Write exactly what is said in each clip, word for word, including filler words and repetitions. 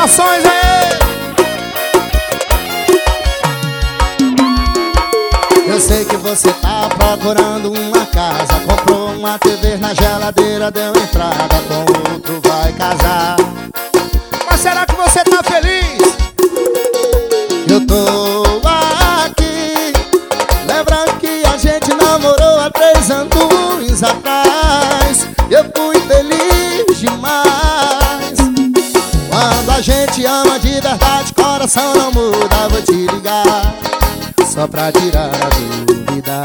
gravações aí. Eu sei que você tá procurando uma casa, comprou uma T V na geladeira, deu entrada, com outro vai casar. Mas será que você tá feliz? Eu tô aqui, lembrando que a gente namorou há três anos atrás. Eu fui feliz demais. Quando a gente ama de verdade, coração não muda. Vou te ligar só pra tirar a dúvida.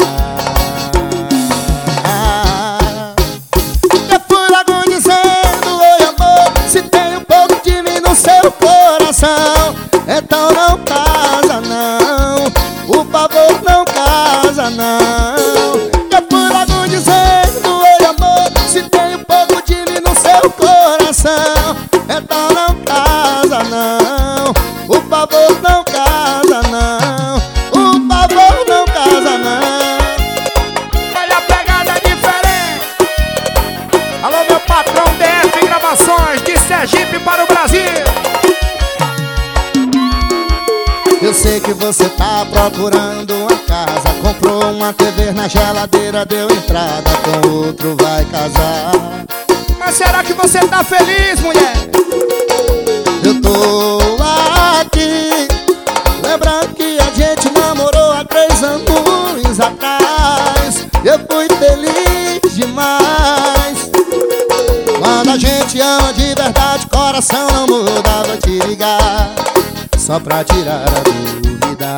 Eu fui logo dizendo: oi amor, se tem um pouco de mim no seu coração, então não casa não, por favor não casa não. Eu fui logo dizendo: oi amor, se tem um pouco de mim no seu coração, então não casa não, por favor não casa não, por favor não casa não. Olha a pegada diferente. Alô, meu patrão D F Gravações, de Sergipe para o Brasil. Eu sei que você tá procurando uma casa, comprou uma T V na geladeira, deu entrada, com outro vai casar. Mas será que você tá feliz, mulher? Eu tô aqui, lembrando que a gente namorou há três anos atrás. Eu fui feliz demais. Quando a gente ama de verdade, coração não muda. Vou te ligar só pra tirar a dúvida.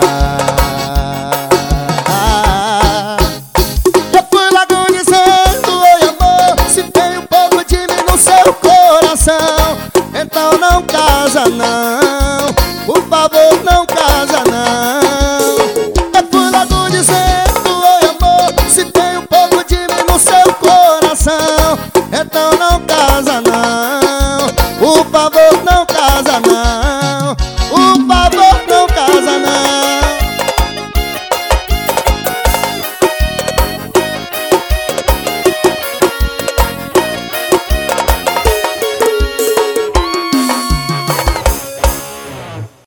Eu fui logo dizendo: oi amor, se tem um pouco de mim no seu coração, então não casa não, por favor não casa não. Eu fui logo dizendo: oi amor, se tem um pouco de mim no seu coração, então